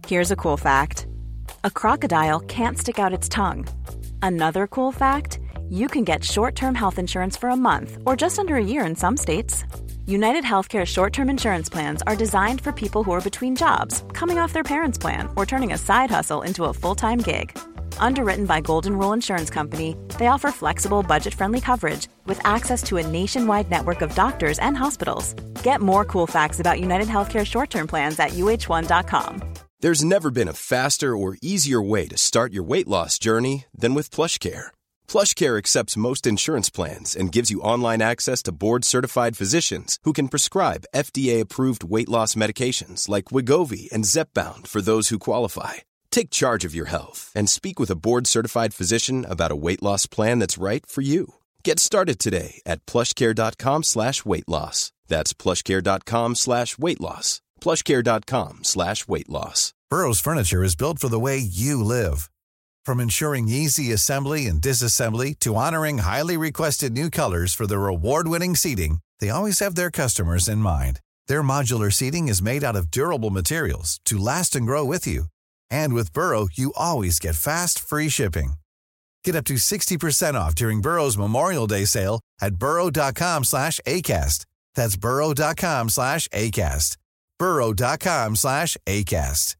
Here's a cool fact. A crocodile can't stick out its tongue. Another cool fact, you can get short-term health insurance for a month or just under a year in some states. United Healthcare short-term insurance plans are designed for people who are between jobs, coming off their parents' plan, or turning a side hustle into a full-time gig. Underwritten by Golden Rule Insurance Company, they offer flexible, budget-friendly coverage with access to a nationwide network of doctors and hospitals. Get more cool facts about United Healthcare short-term plans at uh1.com. There's never been a faster or easier way to start your weight loss journey than with PlushCare. PlushCare accepts most insurance plans and gives you online access to board-certified physicians who can prescribe FDA-approved weight loss medications like Wegovy and Zepbound for those who qualify. Take charge of your health and speak with a board-certified physician about a weight loss plan that's right for you. Get started today at plushcare.com/weight loss. That's plushcare.com/weight loss. plushcare.com/weight loss. Burrow's furniture is built for the way you live. From ensuring easy assembly and disassembly to honoring highly requested new colors for their award-winning seating, they always have their customers in mind. Their modular seating is made out of durable materials to last and grow with you. And with Burrow, you always get fast, free shipping. Get up to 60% off during Burrow's Memorial Day sale at burrow.com/ACAST. That's burrow.com/ACAST. burrow.com/ACAST.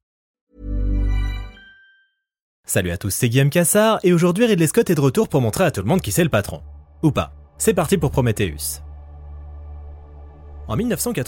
Salut à tous, c'est Guillaume Cassard, et aujourd'hui Ridley Scott est de retour pour montrer à tout le monde qui c'est le patron. Ou pas. C'est parti pour Prometheus. En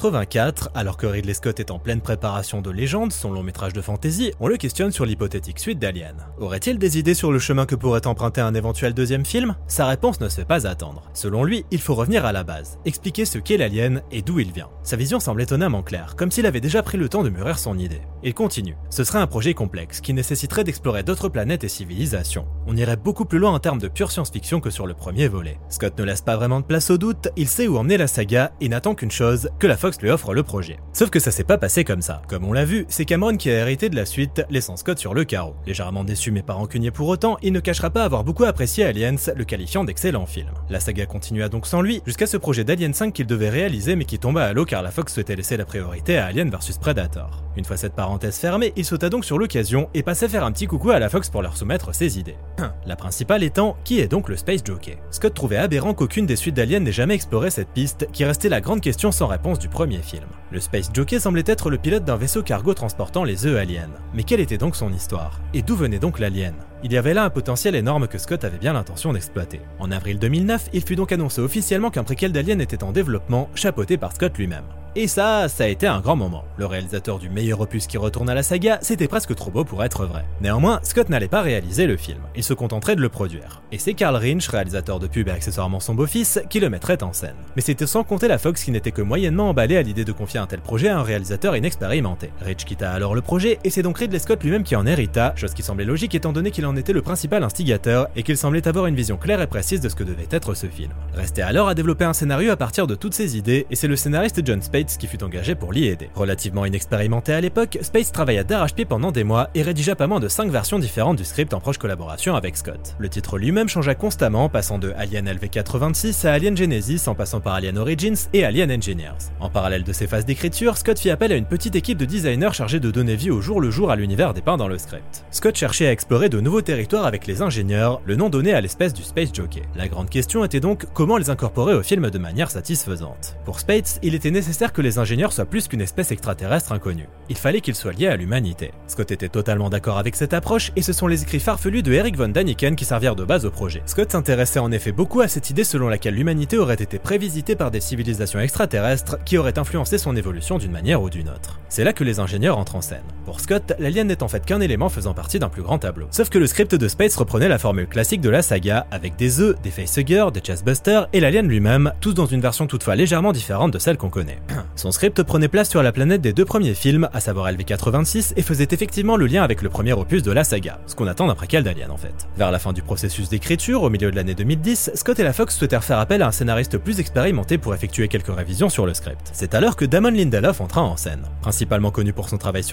1984, alors que Ridley Scott est en pleine préparation de Légende, son long métrage de fantasy, on le questionne sur l'hypothétique suite d'Alien. Aurait-il des idées sur le chemin que pourrait emprunter un éventuel deuxième film ? Sa réponse ne se fait pas attendre. Selon lui, il faut revenir à la base, expliquer ce qu'est l'alien et d'où il vient. Sa vision semble étonnamment claire, comme s'il avait déjà pris le temps de mûrir son idée. Il continue. Ce serait un projet complexe, qui nécessiterait d'explorer d'autres planètes et civilisations. On irait beaucoup plus loin en termes de pure science-fiction que sur le premier volet. Scott ne laisse pas vraiment de place au doute, il sait où emmener la saga et n'attend qu'une chose, que la Fox lui offre le projet. Sauf que ça s'est pas passé comme ça. Comme on l'a vu, c'est Cameron qui a hérité de la suite, laissant Scott sur le carreau. Légèrement déçu mais pas rancunier pour autant, il ne cachera pas avoir beaucoup apprécié Aliens, le qualifiant d'excellent film. La saga continua donc sans lui, jusqu'à ce projet d'Alien 5 qu'il devait réaliser mais qui tomba à l'eau car la Fox souhaitait laisser la priorité à Alien vs Predator. Une fois cette parenthèse fermée, il sauta donc sur l'occasion et passait faire un petit coucou à la Fox pour leur soumettre ses idées. La principale étant, qui est donc le Space Jockey ? Scott trouvait aberrant qu'aucune des suites d'Alien n'ait jamais exploré cette piste, qui restait la grande question sans réponse du premier film. Le Space Jockey semblait être le pilote d'un vaisseau cargo transportant les œufs aliens. Mais quelle était donc son histoire ? Et d'où venait donc l'alien ? Il y avait là un potentiel énorme que Scott avait bien l'intention d'exploiter. En avril 2009, il fut donc annoncé officiellement qu'un préquel d'Alien était en développement, chapeauté par Scott lui-même. Et ça a été un grand moment. Le réalisateur du meilleur opus qui retourne à la saga, c'était presque trop beau pour être vrai. Néanmoins, Scott n'allait pas réaliser le film, il se contenterait de le produire. Et c'est Karl Rinch, réalisateur de pub et accessoirement son beau-fils, qui le mettrait en scène. Mais c'était sans compter la Fox qui n'était que moyennement emballée à l'idée de confier un tel projet à un réalisateur inexpérimenté. Rinch quitta alors le projet, et c'est donc Ridley Scott lui-même qui en hérita, chose qui semblait logique étant donné qu'il en était le principal instigateur, et qu'il semblait avoir une vision claire et précise de ce que devait être ce film. Restait alors à développer un scénario à partir de toutes ces idées, et c'est le scénariste Jon Spaihts qui fut engagé pour l'y aider. Relativement inexpérimenté à l'époque, Spaihts travailla d'arrache-pied pendant des mois et rédigea pas moins de 5 versions différentes du script en proche collaboration avec Scott. Le titre lui-même changea constamment, passant de Alien LV-86 à Alien Genesis en passant par Alien Origins et Alien Engineers. En parallèle de ces phases d'écriture, Scott fit appel à une petite équipe de designers chargée de donner vie au jour le jour à l'univers dépeint dans le script. Scott cherchait à explorer de nouveaux territoires avec les ingénieurs, le nom donné à l'espèce du Space Jockey. La grande question était donc comment les incorporer au film de manière satisfaisante. Pour Spaihts, il était nécessaire que les ingénieurs soient plus qu'une espèce extraterrestre inconnue. Il fallait qu'ils soient liés à l'humanité. Scott était totalement d'accord avec cette approche et ce sont les écrits farfelus de Eric von Däniken qui servirent de base au projet. Scott s'intéressait en effet beaucoup à cette idée selon laquelle l'humanité aurait été prévisitée par des civilisations extraterrestres qui auraient influencé son évolution d'une manière ou d'une autre. C'est là que les ingénieurs entrent en scène. Pour Scott, l'alien n'est en fait qu'un élément faisant partie d'un plus grand tableau. Sauf que le script de Spaihts reprenait la formule classique de la saga avec des œufs, des facehuggers, des chestbusters et l'alien lui-même, tous dans une version toutefois légèrement différente de celle qu'on connaît. Son script prenait place sur la planète des deux premiers films, à savoir LV-86, et faisait effectivement le lien avec le premier opus de la saga, ce qu'on attend d'un préquel d'Alien en fait. Vers la fin du processus d'écriture, au milieu de l'année 2010, Scott et la Fox souhaitèrent faire appel à un scénariste plus expérimenté pour effectuer quelques révisions sur le script. C'est alors que Damon Lindelof entra en scène. Principalement connu pour son travail sur la série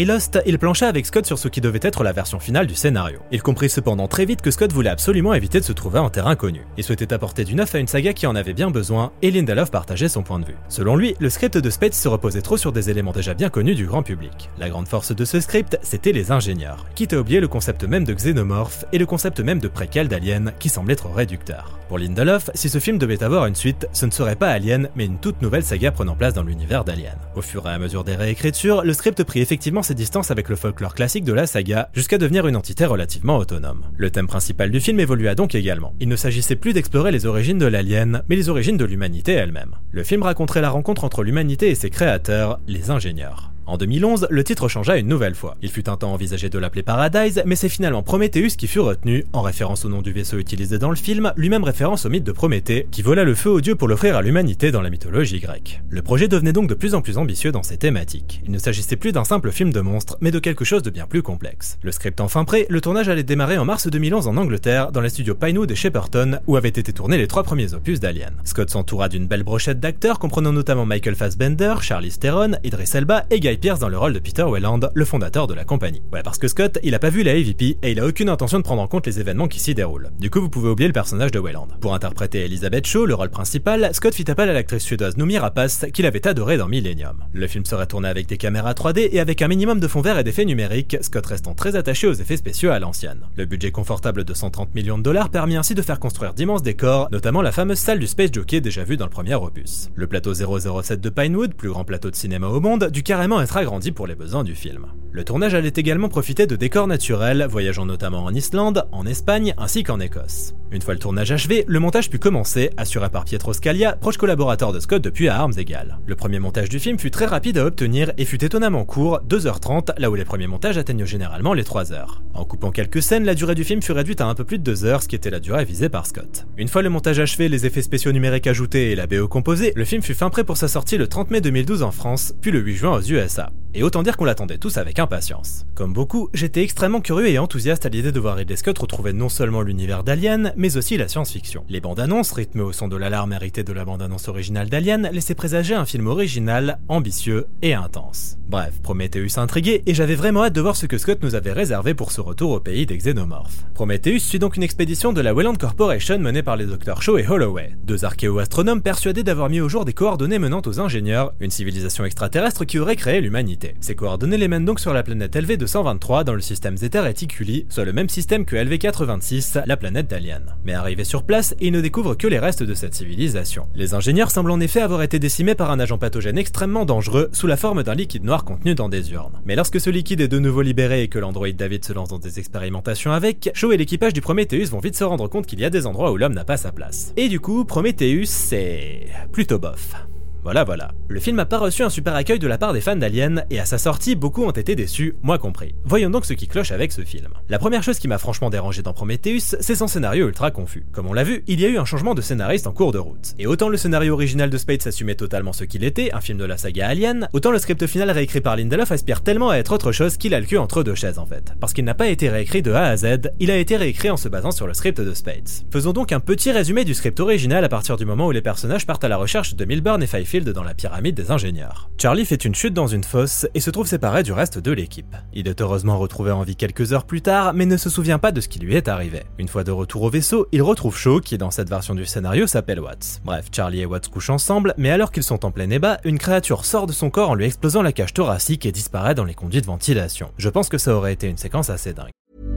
série Lost, il plancha avec Scott sur ce qui devait être la version finale du scénario. Il comprit cependant très vite que Scott voulait absolument éviter de se trouver en terrain connu. Il souhaitait apporter du neuf à une saga qui en avait bien besoin, et Lindelof partageait son point de vue. Selon lui, le script de Spades se reposait trop sur des éléments déjà bien connus du grand public. La grande force de ce script, c'était les ingénieurs, quitte à oublier le concept même de xénomorphe et le concept même de préquel d'Alien qui semble être réducteur. Pour Lindelof, si ce film devait avoir une suite, ce ne serait pas Alien, mais une toute nouvelle saga prenant place dans l'univers d'Alien. Au fur et à mesure des réécritures, le script prit effectivement ses distances avec le folklore classique de la saga, jusqu'à devenir une entité relativement autonome. Le thème principal du film évolua donc également. Il ne s'agissait plus d'explorer les origines de l'alien, mais les origines de l'humanité elle-même. Le film raconterait la rencontre entre l'humanité et ses créateurs, les ingénieurs. En 2011, le titre changea une nouvelle fois. Il fut un temps envisagé de l'appeler Paradise, mais c'est finalement Prometheus qui fut retenu, en référence au nom du vaisseau utilisé dans le film, lui-même référence au mythe de Prométhée, qui vola le feu aux dieux pour l'offrir à l'humanité dans la mythologie grecque. Le projet devenait donc de plus en plus ambitieux dans ses thématiques. Il ne s'agissait plus d'un simple film de monstres, mais de quelque chose de bien plus complexe. Le script enfin prêt, le tournage allait démarrer en mars 2011 en Angleterre, dans les studios Pinewood et Shepperton, où avaient été tournés les 3 premiers opus d'Alien. Scott s'entoura d'une belle brochette d'acteurs, comprenant notamment Michael Fassbender, Charlize Theron, Idris Elba et Guy Pearce dans le rôle de Peter Welland, le fondateur de la compagnie. Ouais, parce que Scott, il a pas vu la AVP et il a aucune intention de prendre en compte les événements qui s'y déroulent. Du coup, vous pouvez oublier le personnage de Welland. Pour interpréter Elizabeth Shaw, le rôle principal, Scott fit appel à l'actrice suédoise Noomi Rapace, qu'il avait adorée dans Millennium. Le film serait tourné avec des caméras 3D et avec un minimum de fond vert et d'effets numériques, Scott restant très attaché aux effets spéciaux à l'ancienne. Le budget confortable de 130 millions de dollars permit ainsi de faire construire d'immenses décors, notamment la fameuse salle du Space Jockey déjà vue dans le premier opus. Le plateau 007 de Pinewood, plus grand plateau de cinéma au monde, dut carrément être agrandi pour les besoins du film. Le tournage allait également profiter de décors naturels, voyageant notamment en Islande, en Espagne ainsi qu'en Écosse. Une fois le tournage achevé, le montage put commencer, assuré par Pietro Scalia, proche collaborateur de Scott depuis à armes égales. Le premier montage du film fut très rapide à obtenir et fut étonnamment court, 2h30, là où les premiers montages atteignent généralement les 3h. En coupant quelques scènes, la durée du film fut réduite à un peu plus de 2 heures, ce qui était la durée visée par Scott. Une fois le montage achevé, les effets spéciaux numériques ajoutés et la BO composée, le film fut fin prêt pour sa sortie le 30 mai 2012 en France, puis le 8 juin aux USA. Et autant dire qu'on l'attendait tous avec impatience. Comme beaucoup, j'étais extrêmement curieux et enthousiaste à l'idée de voir Ridley Scott retrouver non seulement l'univers d'Alien, mais aussi la science-fiction. Les bandes annonces, rythmées au son de l'alarme héritée de la bande annonce originale d'Alien, laissaient présager un film original, ambitieux et intense. Bref, Prometheus intrigué, et j'avais vraiment hâte de voir ce que Scott nous avait réservé pour ce retour au pays des xénomorphes. Prometheus suit donc une expédition de la Weyland Corporation menée par les Dr Shaw et Holloway, 2 archéo-astronomes persuadés d'avoir mis au jour des coordonnées menant aux ingénieurs, une civilisation extraterrestre qui aurait créé l'humanité. Ces coordonnées les mènent donc sur la planète LV-223 dans le système Zeta Reticuli, soit le même système que LV-426, la planète d'Alien. Mais arrivés sur place, ils ne découvrent que les restes de cette civilisation. Les ingénieurs semblent en effet avoir été décimés par un agent pathogène extrêmement dangereux sous la forme d'un liquide noir contenu dans des urnes. Mais lorsque ce liquide est de nouveau libéré et que l'androïde David se lance dans des expérimentations avec, Shaw et l'équipage du Prometheus vont vite se rendre compte qu'il y a des endroits où l'homme n'a pas sa place. Et du coup, Prometheus, c'est plutôt bof. Voilà. Le film n'a pas reçu un super accueil de la part des fans d'Alien, et à sa sortie, beaucoup ont été déçus, moi compris. Voyons donc ce qui cloche avec ce film. La première chose qui m'a franchement dérangé dans Prometheus, c'est son scénario ultra confus. Comme on l'a vu, il y a eu un changement de scénariste en cours de route. Et autant le scénario original de Spades assumait totalement ce qu'il était, un film de la saga Alien, autant le script final réécrit par Lindelof aspire tellement à être autre chose qu'il a le cul entre deux chaises en fait. Parce qu'il n'a pas été réécrit de A à Z, il a été réécrit en se basant sur le script de Spades. Faisons donc un petit résumé du script original à partir du moment où les personnages partent à la recherche de Milburn et Fifield dans la pyramide des ingénieurs. Charlie fait une chute dans une fosse et se trouve séparé du reste de l'équipe. Il est heureusement retrouvé en vie quelques heures plus tard, mais ne se souvient pas de ce qui lui est arrivé. Une fois de retour au vaisseau, il retrouve Shaw, qui dans cette version du scénario s'appelle Watts. Bref, Charlie et Watts couchent ensemble, mais alors qu'ils sont en plein ébat, une créature sort de son corps en lui explosant la cage thoracique et disparaît dans les conduits de ventilation. Je pense que ça aurait été une séquence assez dingue.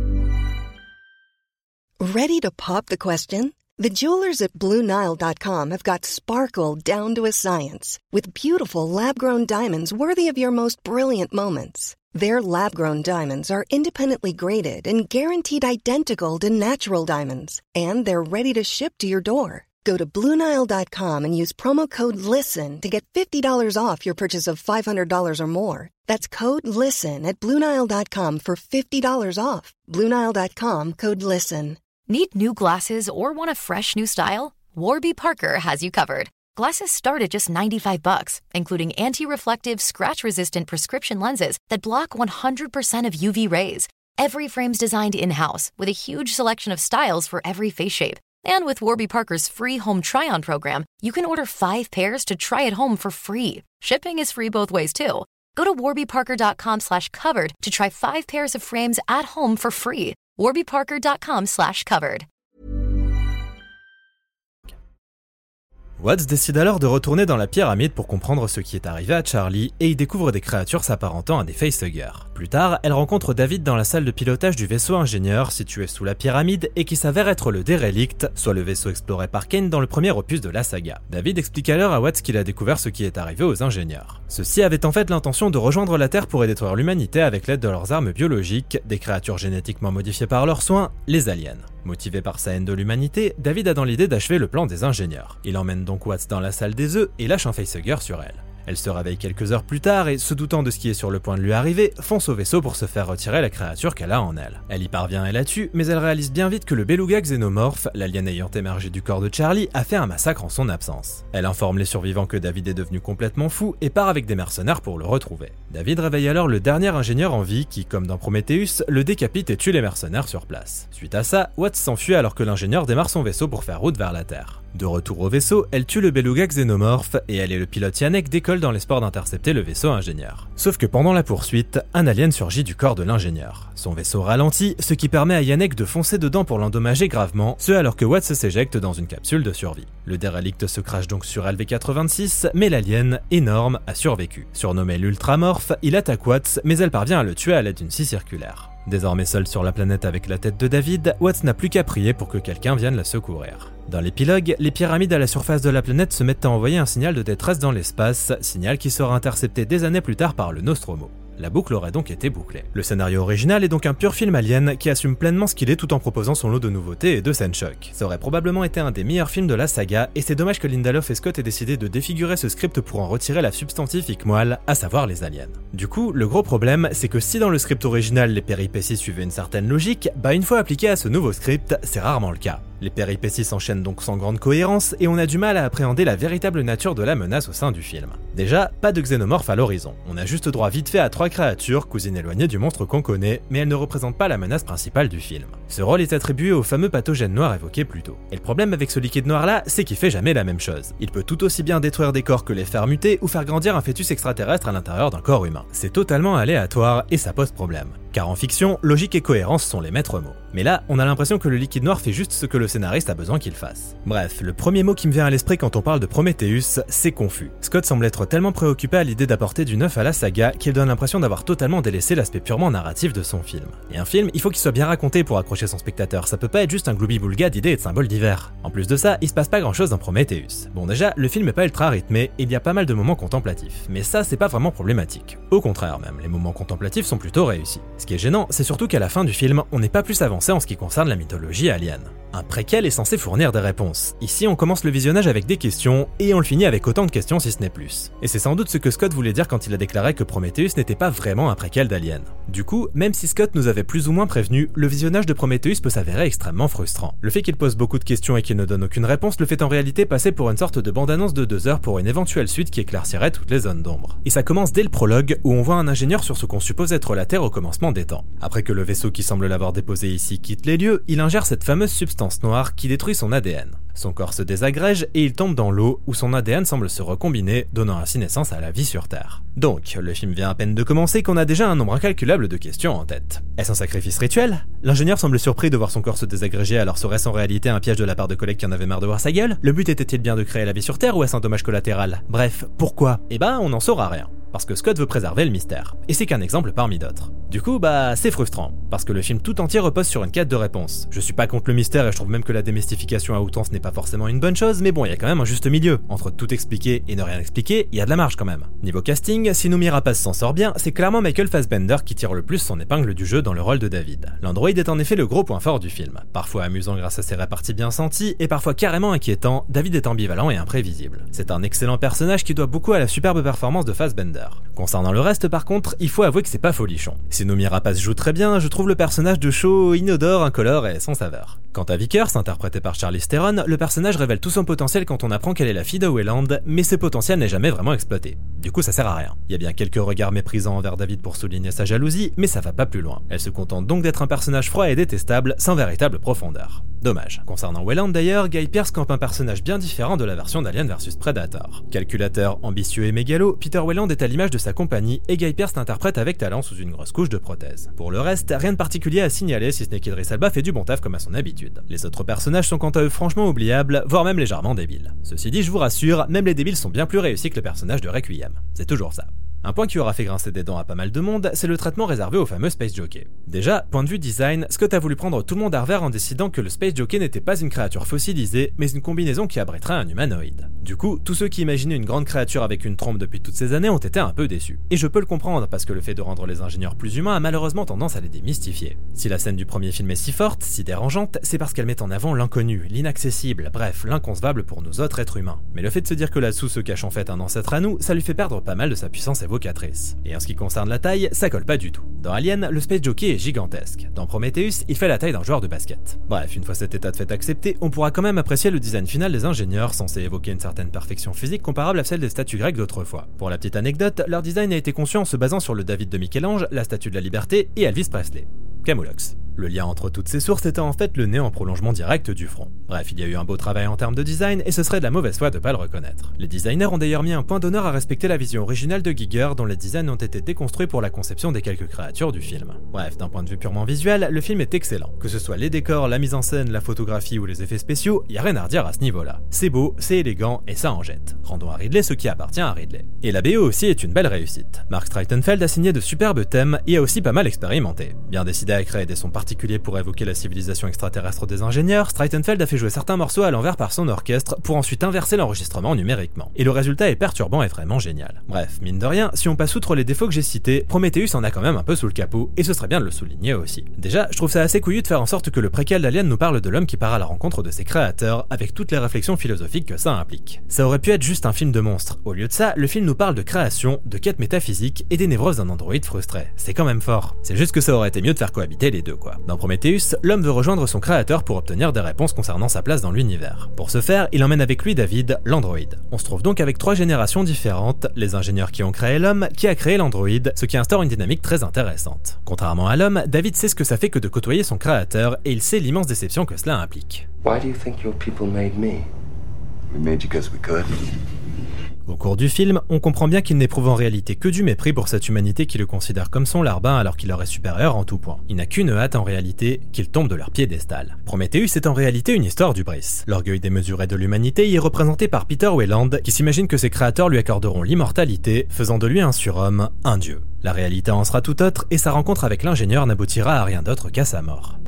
Ready to pop the question? The jewelers at BlueNile.com have got sparkle down to a science with beautiful lab-grown diamonds worthy of your most brilliant moments. Their lab-grown diamonds are independently graded and guaranteed identical to natural diamonds, and they're ready to ship to your door. Go to BlueNile.com and use promo code LISTEN to get $50 off your purchase of $500 or more. That's code LISTEN at BlueNile.com for $50 off. BlueNile.com, code LISTEN. Need new glasses or want a fresh new style? Warby Parker has you covered. Glasses start at just $95, including anti-reflective, scratch-resistant prescription lenses that block 100% of UV rays. Every frame's designed in-house with a huge selection of styles for every face shape. And with Warby Parker's free home try-on program, you can order 5 pairs to try at home for free. Shipping is free both ways, too. Go to warbyparker.com/covered to try 5 pairs of frames at home for free. warbyparker.com/covered. Watts décide alors de retourner dans la pyramide pour comprendre ce qui est arrivé à Charlie et y découvre des créatures s'apparentant à des facehuggers. Plus tard, elle rencontre David dans la salle de pilotage du vaisseau ingénieur situé sous la pyramide et qui s'avère être le Derelict, soit le vaisseau exploré par Kane dans le premier opus de la saga. David explique alors à Watts qu'il a découvert ce qui est arrivé aux ingénieurs. Ceux-ci avaient en fait l'intention de rejoindre la Terre pour y détruire l'humanité avec l'aide de leurs armes biologiques, des créatures génétiquement modifiées par leurs soins, les aliens. Motivé par sa haine de l'humanité, David a dans l'idée d'achever le plan des ingénieurs. Il emmène donc Watts dans la salle des œufs et lâche un facehugger sur elle. Elle se réveille quelques heures plus tard et, se doutant de ce qui est sur le point de lui arriver, fonce au vaisseau pour se faire retirer la créature qu'elle a en elle. Elle y parvient et la tue, mais elle réalise bien vite que le beluga xénomorphe, l'alien ayant émergé du corps de Charlie, a fait un massacre en son absence. Elle informe les survivants que David est devenu complètement fou et part avec des mercenaires pour le retrouver. David réveille alors le dernier ingénieur en vie qui, comme dans Prometheus, le décapite et tue les mercenaires sur place. Suite à ça, Watts s'enfuit alors que l'ingénieur démarre son vaisseau pour faire route vers la Terre. De retour au vaisseau, elle tue le beluga xénomorphe et elle et le pilote Janek décollent dans l'espoir d'intercepter le vaisseau ingénieur. Sauf que pendant la poursuite, un alien surgit du corps de l'ingénieur. Son vaisseau ralentit, ce qui permet à Janek de foncer dedans pour l'endommager gravement, ce alors que Watts s'éjecte dans une capsule de survie. Le Derelict se crache donc sur LV-86, mais l'alien, énorme, a survécu. Surnommé l'Ultramorphe, il attaque Watts, mais elle parvient à le tuer à l'aide d'une scie circulaire. Désormais seule sur la planète avec la tête de David, Watts n'a plus qu'à prier pour que quelqu'un vienne la secourir. Dans l'épilogue, les pyramides à la surface de la planète se mettent à envoyer un signal de détresse dans l'espace, signal qui sera intercepté des années plus tard par le Nostromo. La boucle aurait donc été bouclée. Le scénario original est donc un pur film alien qui assume pleinement ce qu'il est tout en proposant son lot de nouveautés et de scènes choc. Ça aurait probablement été un des meilleurs films de la saga et c'est dommage que Lindelof et Scott aient décidé de défigurer ce script pour en retirer la substantifique moelle, à savoir les aliens. Du coup, le gros problème, c'est que si dans le script original les péripéties suivaient une certaine logique, une fois appliquées à ce nouveau script, c'est rarement le cas. Les péripéties s'enchaînent donc sans grande cohérence et on a du mal à appréhender la véritable nature de la menace au sein du film. Déjà, pas de xénomorphe à l'horizon. On a juste droit vite fait à 3 créatures, cousines éloignées du monstre qu'on connaît, mais elles ne représentent pas la menace principale du film. Ce rôle est attribué au fameux pathogène noir évoqué plus tôt. Et le problème avec ce liquide noir là, c'est qu'il fait jamais la même chose. Il peut tout aussi bien détruire des corps que les faire muter ou faire grandir un fœtus extraterrestre à l'intérieur d'un corps humain. C'est totalement aléatoire et ça pose problème. Car en fiction, logique et cohérence sont les maîtres mots. Mais là, on a l'impression que le liquide noir fait juste ce que le scénariste a besoin qu'il fasse. Bref, le premier mot qui me vient à l'esprit quand on parle de Prometheus, c'est confus. Scott semble être tellement préoccupé à l'idée d'apporter du neuf à la saga qu'il donne l'impression d'avoir totalement délaissé l'aspect purement narratif de son film. Et un film, il faut qu'il soit bien raconté pour accrocher son spectateur, ça peut pas être juste un gloubi-boulga d'idées et de symboles divers. En plus de ça, il se passe pas grand chose dans Prometheus. Bon déjà, le film est pas ultra rythmé et il y a pas mal de moments contemplatifs, mais ça c'est pas vraiment problématique. Au contraire même, les moments contemplatifs sont plutôt réussis. Ce qui est gênant, c'est surtout qu'à la fin du film, on n'est pas plus avancé en ce qui concerne la mythologie alien. Un préquel est censé fournir des réponses. Ici, on commence le visionnage avec des questions, et on le finit avec autant de questions si ce n'est plus. Et c'est sans doute ce que Scott voulait dire quand il a déclaré que Prometheus n'était pas vraiment un préquel d'Alien. Du coup, même si Scott nous avait plus ou moins prévenu, le visionnage de Prometheus peut s'avérer extrêmement frustrant. Le fait qu'il pose beaucoup de questions et qu'il ne donne aucune réponse le fait en réalité passer pour une sorte de bande-annonce de 2 heures pour une éventuelle suite qui éclaircirait toutes les zones d'ombre. Et ça commence dès le prologue, où on voit un ingénieur sur ce qu'on suppose être la Terre au commencement des temps. Après que le vaisseau qui semble l'avoir déposé ici quitte les lieux, il ingère cette fameuse substance noire qui détruit son ADN. Son corps se désagrège et il tombe dans l'eau où son ADN semble se recombiner, donnant ainsi naissance à la vie sur Terre. Donc, le film vient à peine de commencer qu'on a déjà un nombre incalculable de questions en tête. Est-ce un sacrifice rituel ? L'ingénieur semble surpris de voir son corps se désagréger, alors serait-ce en réalité un piège de la part de collègues qui en avaient marre de voir sa gueule ? Le but était-il bien de créer la vie sur Terre ou est-ce un dommage collatéral ? Bref, pourquoi ? On n'en saura rien. Parce que Scott veut préserver le mystère. Et c'est qu'un exemple parmi d'autres. Du coup, c'est frustrant. Parce que le film tout entier repose sur une quête de réponse. Je suis pas contre le mystère et je trouve même que la démystification à outrance n'est pas forcément une bonne chose, mais bon, il y a quand même un juste milieu. Entre tout expliquer et ne rien expliquer, il y a de la marge quand même. Niveau casting, si Noomi Rapace s'en sort bien, c'est clairement Michael Fassbender qui tire le plus son épingle du jeu dans le rôle de David. L'androïde est en effet le gros point fort du film. Parfois amusant grâce à ses réparties bien senties, et parfois carrément inquiétant, David est ambivalent et imprévisible. C'est un excellent personnage qui doit beaucoup à la superbe performance de Fassbender. Concernant le reste par contre, il faut avouer que c'est pas folichon. Si Noomi Rapace joue très bien, je trouve le personnage de show inodore, incolore et sans saveur. Quant à Vickers, interprété par Charlize Theron, le personnage révèle tout son potentiel quand on apprend qu'elle est la fille de Wayland, mais ce potentiel n'est jamais vraiment exploité. Du coup, ça sert à rien. Il y a bien quelques regards méprisants envers David pour souligner sa jalousie, mais ça va pas plus loin. Elle se contente donc d'être un personnage froid et détestable, sans véritable profondeur. Dommage. Concernant Wayland d'ailleurs, Guy Pearce campe un personnage bien différent de la version d'Alien vs Predator. Calculateur, ambitieux et mégalo, Peter Wayland est à l'image de sa compagnie et Guy Pearce l'interprète avec talent sous une grosse couche de prothèse. Pour le reste, rien de particulier à signaler si ce n'est qu'Idris Elba fait du bon taf comme à son habitude. Les autres personnages sont quant à eux franchement oubliables, voire même légèrement débiles. Ceci dit, je vous rassure, même les débiles sont bien plus réussis que le personnage de Requiem. C'est toujours ça. Un point qui aura fait grincer des dents à pas mal de monde, c'est le traitement réservé au fameux Space Jockey. Déjà, point de vue design, Scott a voulu prendre tout le monde à revers en décidant que le Space Jockey n'était pas une créature fossilisée, mais une combinaison qui abriterait un humanoïde. Du coup, tous ceux qui imaginaient une grande créature avec une trompe depuis toutes ces années ont été un peu déçus. Et je peux le comprendre, parce que le fait de rendre les ingénieurs plus humains a malheureusement tendance à les démystifier. Si la scène du premier film est si forte, si dérangeante, c'est parce qu'elle met en avant l'inconnu, l'inaccessible, bref, l'inconcevable pour nous autres êtres humains. Mais le fait de se dire que là-dessous se cache en fait un ancêtre à nous, ça lui fait perdre pas mal de sa puissance évocatrice. Et en ce qui concerne la taille, ça colle pas du tout. Dans Alien, le Space Jockey est gigantesque. Dans Prometheus, il fait la taille d'un joueur de basket. Bref, une fois cet état de fait accepté, on pourra quand même apprécier le design final des ingénieurs, censé évoquer une certaine perfection physique comparable à celle des statues grecques d'autrefois. Pour la petite anecdote, leur design a été conçu en se basant sur le David de Michel-Ange, la Statue de la Liberté et Elvis Presley. Camoulox. Le lien entre toutes ces sources était en fait le nez en prolongement direct du front. Bref, il y a eu un beau travail en termes de design et ce serait de la mauvaise foi de pas le reconnaître. Les designers ont d'ailleurs mis un point d'honneur à respecter la vision originale de Giger, dont les designs ont été déconstruits pour la conception des quelques créatures du film. Bref, d'un point de vue purement visuel, le film est excellent. Que ce soit les décors, la mise en scène, la photographie ou les effets spéciaux, y a rien à redire à ce niveau-là. C'est beau, c'est élégant et ça en jette. Rendons à Ridley ce qui appartient à Ridley. Et la BO aussi est une belle réussite. Mark Streitenfeld a signé de superbes thèmes et a aussi pas mal expérimenté. Bien décidé à créer des sons particuliers pour évoquer la civilisation extraterrestre des ingénieurs, Streitenfeld a fait jouer certains morceaux à l'envers par son orchestre pour ensuite inverser l'enregistrement numériquement. Et le résultat est perturbant et vraiment génial. Bref, mine de rien, si on passe outre les défauts que j'ai cités, Prometheus en a quand même un peu sous le capot, et ce serait bien de le souligner aussi. Déjà, je trouve ça assez couillu de faire en sorte que le préquel d'Alien nous parle de l'homme qui part à la rencontre de ses créateurs, avec toutes les réflexions philosophiques que ça implique. Ça aurait pu être juste un film de monstres. Au lieu de ça, le film nous parle de création, de quête métaphysique et des névroses d'un androïde frustré. C'est quand même fort. C'est juste que ça aurait été mieux de faire cohabiter les deux quoi. Dans Prometheus, l'homme veut rejoindre son créateur pour obtenir des réponses concernant sa place dans l'univers. Pour ce faire, il emmène avec lui David, l'androïde. On se trouve donc avec 3 générations différentes, les ingénieurs qui ont créé l'homme, qui a créé l'androïde, ce qui instaure une dynamique très intéressante. Contrairement à l'homme, David sait ce que ça fait que de côtoyer son créateur et il sait l'immense déception que cela implique. Why do you think your people made me? We made you because we could. Au cours du film, on comprend bien qu'il n'éprouve en réalité que du mépris pour cette humanité qui le considère comme son larbin alors qu'il leur est supérieur en tout point. Il n'a qu'une hâte en réalité, qu'il tombe de leur piédestal. Prometheus est en réalité une histoire d'hubris. L'orgueil démesuré de l'humanité y est représenté par Peter Wayland, qui s'imagine que ses créateurs lui accorderont l'immortalité, faisant de lui un surhomme, un dieu. La réalité en sera tout autre et sa rencontre avec l'ingénieur n'aboutira à rien d'autre qu'à sa mort.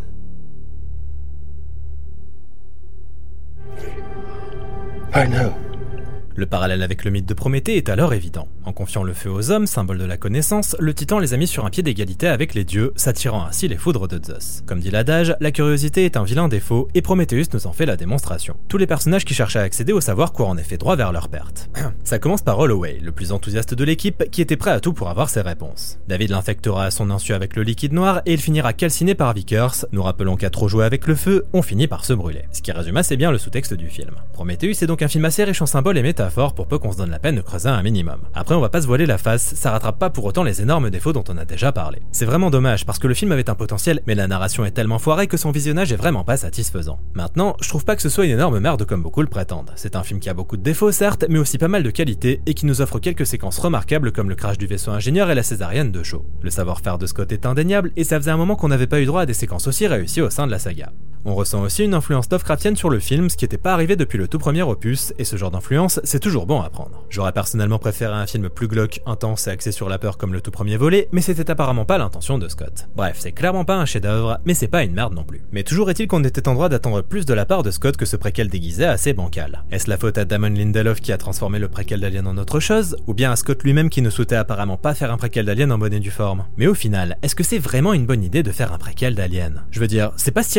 I know. Le parallèle avec le mythe de Prométhée est alors évident. En confiant le feu aux hommes, symbole de la connaissance, le titan les a mis sur un pied d'égalité avec les dieux, s'attirant ainsi les foudres de Zeus. Comme dit l'adage, la curiosité est un vilain défaut, et Prometheus nous en fait la démonstration. Tous les personnages qui cherchent à accéder au savoir courent en effet droit vers leur perte. Ça commence par Holloway, le plus enthousiaste de l'équipe, qui était prêt à tout pour avoir ses réponses. David l'infectera à son insu avec le liquide noir, et il finira calciné par Vickers. Nous rappelons qu'à trop jouer avec le feu, on finit par se brûler. Ce qui résume assez bien le sous-texte du film. Prometheus est donc un film assez riche en symboles et métaphores pour peu qu'on se donne la peine de creuser un minimum. Après, on va pas se voiler la face, ça rattrape pas pour autant les énormes défauts dont on a déjà parlé. C'est vraiment dommage parce que le film avait un potentiel, mais la narration est tellement foirée que son visionnage est vraiment pas satisfaisant. Maintenant, je trouve pas que ce soit une énorme merde comme beaucoup le prétendent. C'est un film qui a beaucoup de défauts certes, mais aussi pas mal de qualités et qui nous offre quelques séquences remarquables comme le crash du vaisseau ingénieur et la césarienne de Shaw. Le savoir-faire de Scott est indéniable et ça faisait un moment qu'on n'avait pas eu droit à des séquences aussi réussies au sein de la saga. On ressent aussi une influence Lovecraftienne sur le film, ce qui n'était pas arrivé depuis le tout premier opus, et ce genre d'influence, c'est toujours bon à prendre. J'aurais personnellement préféré un film plus glauque, intense et axé sur la peur comme le tout premier volet, mais c'était apparemment pas l'intention de Scott. Bref, c'est clairement pas un chef-d'œuvre, mais c'est pas une merde non plus. Mais toujours est-il qu'on était en droit d'attendre plus de la part de Scott que ce préquel déguisé assez bancal. Est-ce la faute à Damon Lindelof qui a transformé le préquel d'Alien en autre chose, ou bien à Scott lui-même qui ne souhaitait apparemment pas faire un préquel d'Alien en bonne et due forme? Mais au final, est-ce que c'est vraiment une bonne idée de faire un préquel d'Alien? Je veux dire, c'est pas se tirer une balle dans le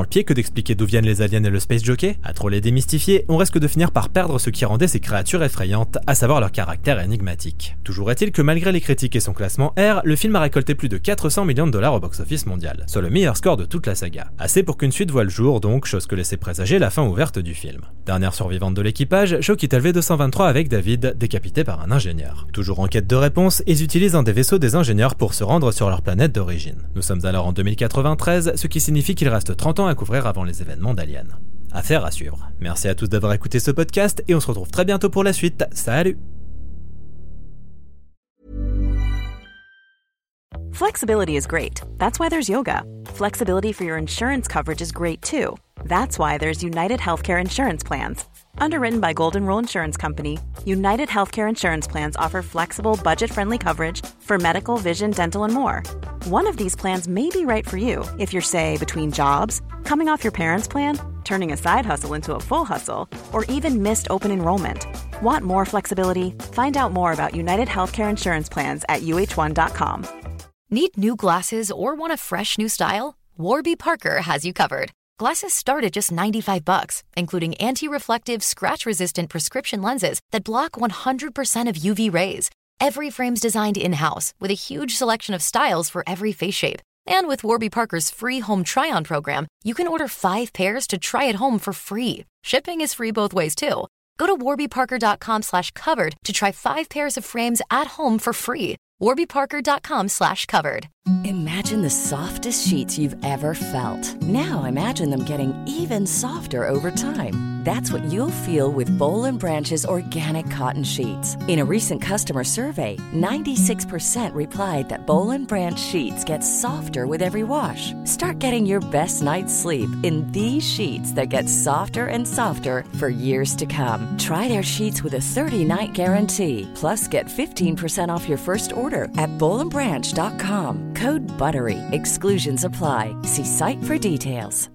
le pied que d'expliquer d'où viennent les aliens et le space jockey. À trop les démystifier, on risque de finir par perdre ce qui rendait ces créatures effrayantes, à savoir leur caractère énigmatique. Toujours est-il que malgré les critiques et son classement R, le film a récolté plus de 400 millions de dollars au box-office mondial, soit le meilleur score de toute la saga. Assez pour qu'une suite voie le jour donc, chose que laissait présager la fin ouverte du film. Dernière survivante de l'équipage, Shaw quitte LV-223 avec David, décapité par un ingénieur. Toujours en quête de réponse, ils utilisent un des vaisseaux des ingénieurs pour se rendre sur leur planète d'origine. Nous sommes alors en 2093, ce qui signifie qu'il reste 30 ans à couvrir avant les événements d'Alien. Affaire à suivre. Merci à tous d'avoir écouté ce podcast et on se retrouve très bientôt pour la suite. Salut! Flexibility is great. That's why there's yoga. Flexibility for your insurance coverage is great too. That's why there's United Healthcare Insurance Plans. Underwritten by Golden Rule Insurance Company, United Healthcare Insurance Plans offer flexible, budget-friendly coverage for medical, vision, dental, and more. One of these plans may be right for you if you're, say, between jobs, coming off your parents' plan, turning a side hustle into a full hustle, or even missed open enrollment. Want more flexibility? Find out more about United Healthcare Insurance Plans at uh1.com. Need new glasses or want a fresh new style? Warby Parker has you covered. Glasses start at just $95, including anti-reflective, scratch-resistant prescription lenses that block 100% of UV rays. Every frame's designed in-house with a huge selection of styles for every face shape. And with Warby Parker's free home try-on program, you can order 5 pairs to try at home for free. Shipping is free both ways, too. Go to warbyparker.com/covered to try 5 pairs of frames at home for free. warbyparker.com/covered. Imagine the softest sheets you've ever felt. Now imagine them getting even softer over time. That's what you'll feel with Boll & Branch's organic cotton sheets. In a recent customer survey, 96% replied that Boll & Branch sheets get softer with every wash. Start getting your best night's sleep in these sheets that get softer and softer for years to come. Try their sheets with a 30-night guarantee. Plus, get 15% off your first order at bollandbranch.com. Code BUTTERY. Exclusions apply. See site for details.